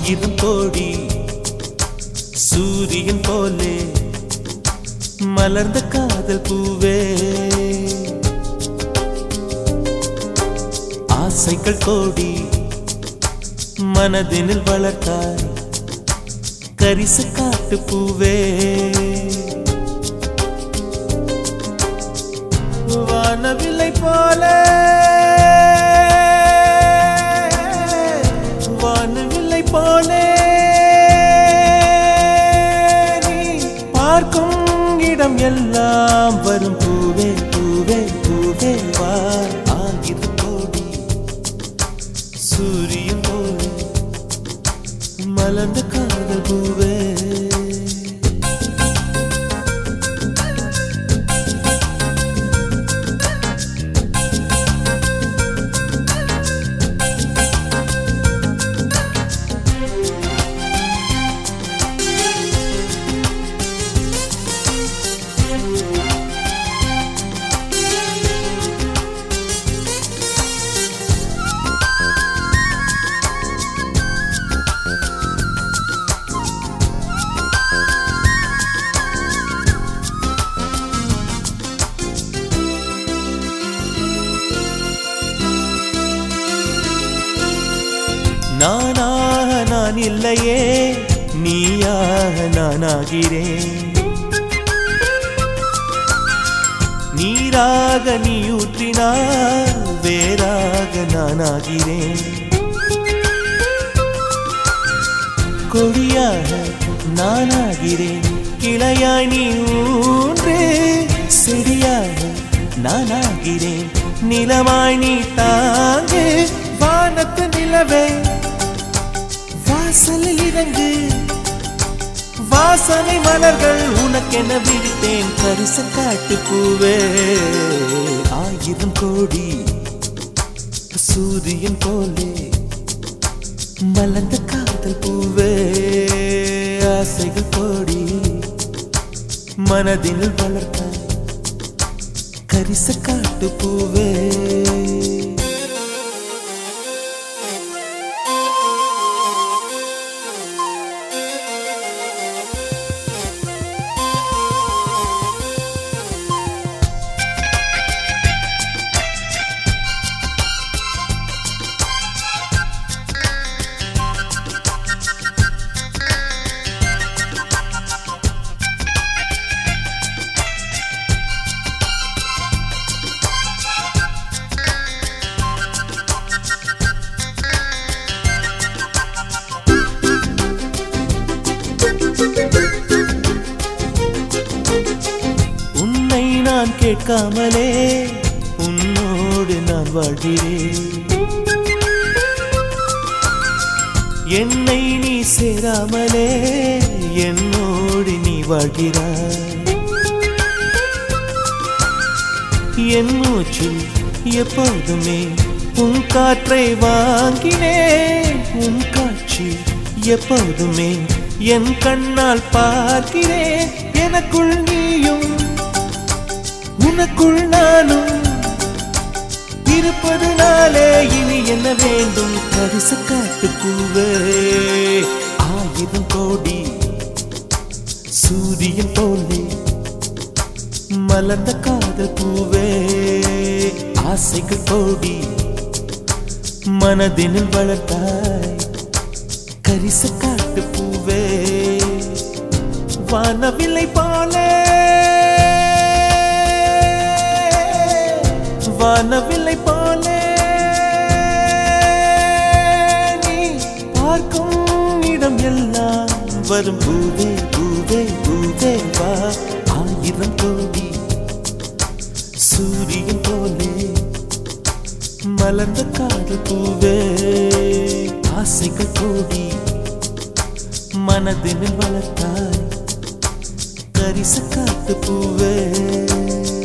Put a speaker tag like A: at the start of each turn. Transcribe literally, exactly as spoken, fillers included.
A: ஆயிரம் கோடி சூரியன் போலே மலர்ந்த காதல் பூவே ஆசைகள் கோடி மனதினில் வளர்த்தாய் கரிச காட்டு பூவே வானவில்லை போலே வானவில்லை போலே நீ பார்க்கும் இடம் எல்லாம் வரும் பூவே பூவே பூவே வா ஆயிரம் கோடி சூரியன் போலே மலர்ந்த காதல் பூவே நானாக நான் இல்லையே நீயாக நானாகிறேன் நீராக நீ ஊற்றினால் வேறாக நானாகிறேன் கொடியாக நானாகிறேன் கிளையாய் நீ ஊன்று செடியாக நானாகிறேன் நிலமாய் நீ தாங்கு வானத்து நிலவே வாசலில் இறங்கு வாசனை மலர்கள் உனக்கென விடுத்தேன் கரிச காட்டு பூவே ஆயிரம் கோடி சூரியன் போலே மலர்ந்த காதல் பூவே ஆசைகள் கோடி மனதில் வளர்த்த கரிச காட்டு பூவே உன்னை நான் கேட்காமலே உன்னோடு நான் வாழ்கிறேன் என்னை நீ சேராமலே என்னோடு நீ வாழ்கிறாய் என் மூச்சில் எப்போதுமே உன் காற்றை வாங்கினேன் உன் காட்சி எப்போதுமே என் கண்ணால் பார்க்கிறேன் எனக்குள் நீயும் உனக்குள் நானும் இருப்பதுனாலே இனி என்ன வேண்டும் கரிச காட்டு பூவே ஆயிரம் கோடி சூரியன் போலே மலர்ந்த காதல் பூவே ஆசைகள் கோடி மனதினில் வளர்த்தாய் கரிச காட்டு பூவே வானவில்லை போலே வானவில்லை போலே நீ பார்க்கும் இடம் எல்லாம் வரும் பூவே பூவே பூவே வா ஆயிரம் கோடி சூரியன் போலே மலர்ந்த காதல் பூவே ஆசைகள் கோடி மனதினில் வளர்த்தாய் கரிச காட்டு பூவே